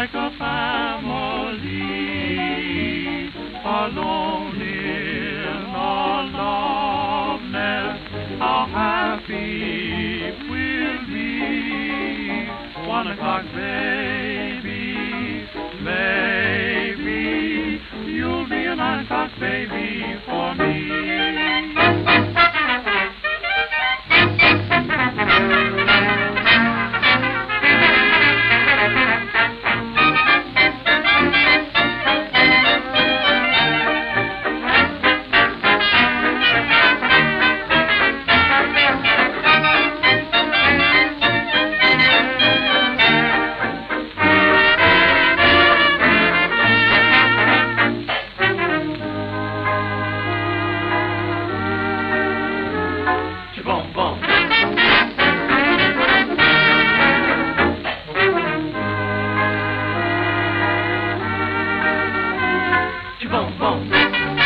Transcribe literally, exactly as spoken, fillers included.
like a family, alone in a love nest. How happy we'll be. One o'clock, baby, baby, you'll be a nine o'clock baby for me. Boom, boom. Boom, boom.